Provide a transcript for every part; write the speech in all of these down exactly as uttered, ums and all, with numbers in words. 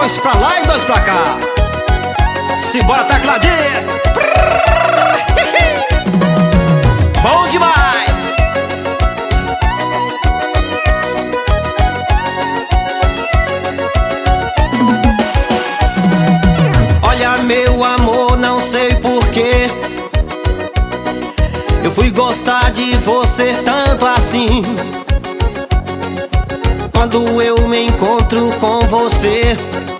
dois pra lá e dois pra cá. Simbora, tecladista. Bom demais. Olha, meu amor, não sei porquê eu fui gostar de você tanto assim. Quando eu me encontro com você,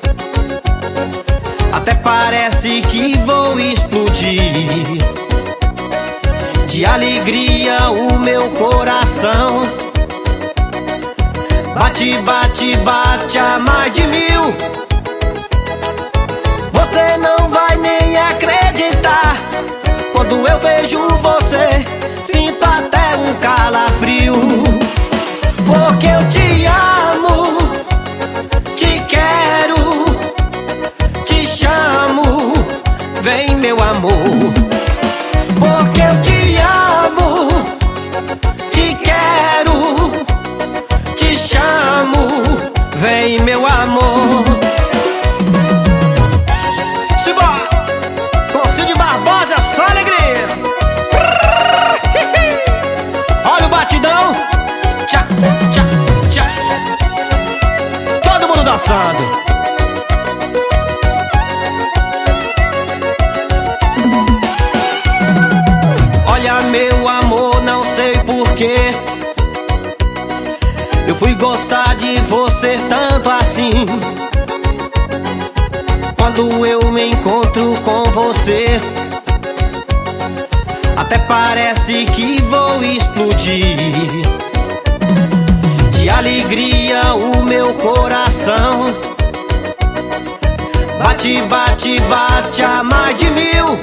até parece que vou explodir. De alegria o meu coração bate, bate, bate a mais de mil. Você não vai nem acreditar. Quando eu vejo você, sinto até um calafrio. Porque eu te amo, te quero, te chamo, vem meu amor. Porque eu te amo, te quero, te chamo, vem meu amor. Simbora! Conselho de Barbosa, é só alegria. Olha o batidão. Tchá, tchá, tchá. Todo mundo dançando. Olha, meu amor, não sei porquê eu fui gostar de você tanto assim. Quando eu me encontro com você, até parece que vou explodir. De alegria o meu coração bate, bate, bate a mais de mil.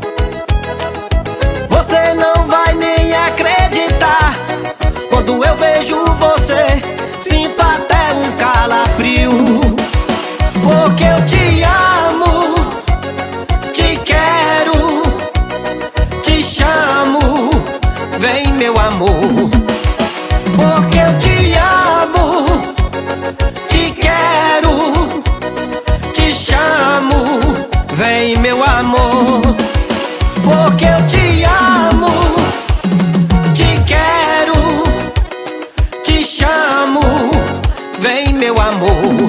Você não vai nem acreditar. Quando eu vejo você, sinto até um calafrio. Porque eu te amo, te quero, te chamo, vem meu amor. Porque eu te amo, te quero, te chamo, vem meu amor. Porque eu te amo, te quero, te chamo, vem meu amor.